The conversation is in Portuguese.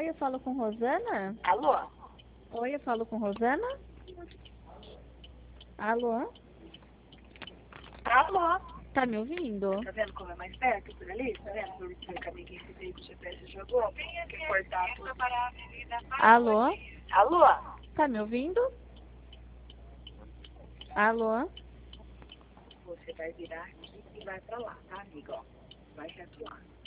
Oi, eu falo com Rosana? Alô? Oi, eu falo com Rosana? Alô? Alô? Tá me ouvindo? Tá vendo como é mais perto por ali? Tá vendo por que o caminho que veio que o GPS jogou? Que cortar tudo. Alô? Alô? Tá me ouvindo? Alô? Você vai virar aqui e vai pra lá, tá, amigo? Ó, vai reto lá.